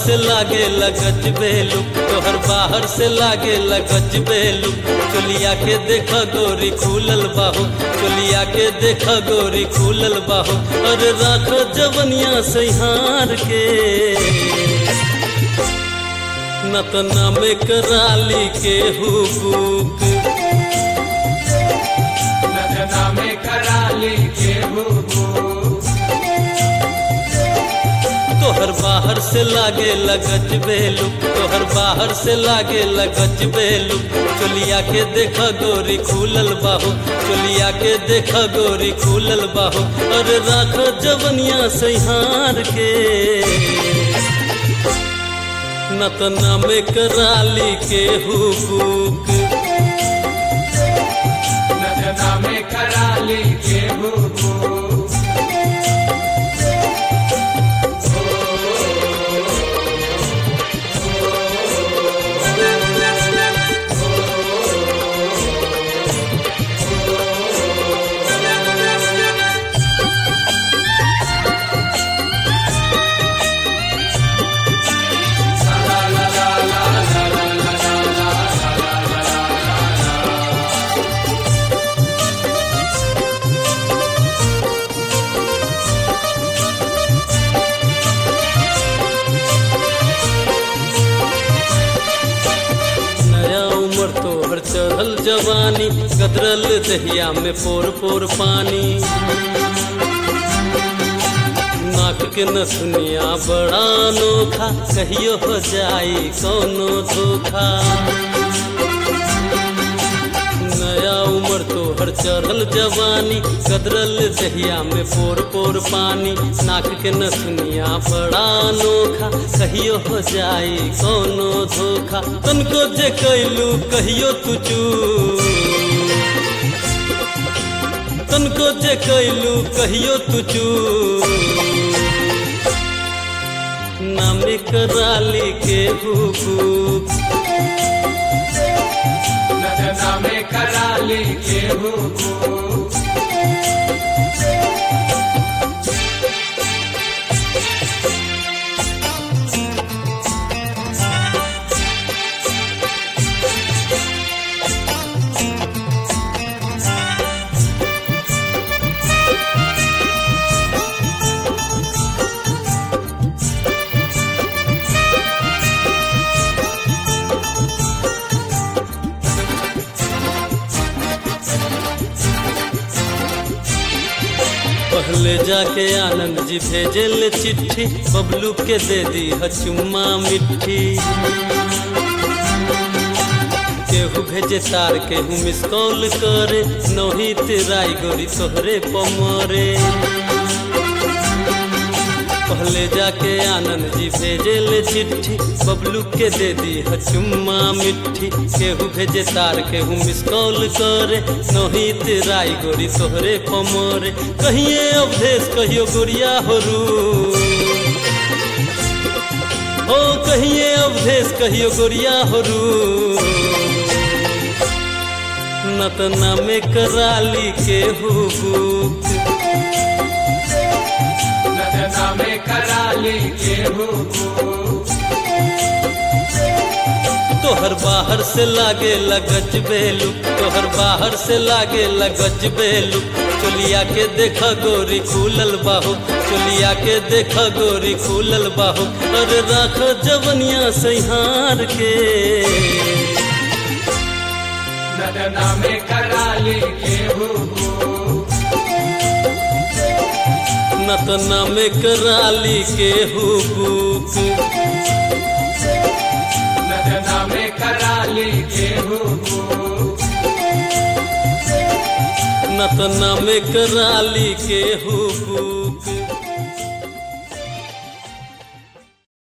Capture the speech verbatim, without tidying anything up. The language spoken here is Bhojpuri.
से लागे लगज बेलू, तोहर बाहर से लागे लगज बेलू। चोलिया के देख गोरी खुलल बाहू, चोलिया के देख गोरी खुलल बाहू। अरे राख जवनिया सहार के न तो नामे कराली के हुकूक, नामे कराली के हुकूक। तोहर बाहर से लागे लगज बेलू, तोहर बाहर से लागे लगज बेलू। चोलिया के देख गोरी खुलल बाहू, चोलिया के देख गोरी खुलल बाहू। अरे राख जवनिया सहार के न तो नामे कराली के हुकूक, नामे कराली के हुकूक। तोहर चढ़ल जवानी गदरल दहिया में पोर पोर पानी। नाक के नथुनिया बड़ा अनोखा, कहियो हो जाई कौनो धोखा। नया उम्र तोहर चढ़ल जवानी गदरल दहिया में पोर पोर पानी। नाक के नथुनिया बड़ा अनोखा, कहियो हो जाई कौनो धोखा। तनको जे कैलू कहियो तू चूक, तनको जे कैलू कहियो तू चूक। नामे कराली के हुकूक, नामे कराली के हुकूक। पहले जाके आनंद जी भेजल चिट्ठी, बबलू के दे दी चुम्मा मिट्ठी। केहू भेजे तार केहू मिस कॉल करे, नौही तेराई गोरी तोहरे पमरे। पहले जाके आनंद जी भेजल चिट्ठी, बबलू के दे दी चुम्मा मिट्ठी। केहू भेजे तार केहू मिस कॉल करे, नौही तेराई गोरी तोहरे पमरे। कहिए अवधेश कहियो गोरिया हो रू, हो कहिए अवधेश कहियो गोरिया हो रू। न तो नामे कराली के हुकूक, नामे कराली के हुकूक। तोहर बाहर से लागे लगज बेलू, तोहर बाहर से लागे लगज बेलू। चोलिया के देख गोरी खुलल बाहू, चोलिया के देख गोरी खुलल बाहू। अरे राख जवनिया सहार के नामे कराली के हुकूक, न तो नामे कराली के हुकूक, नामे कराली के हुकूक। न तो नामे कराली के हुकूक।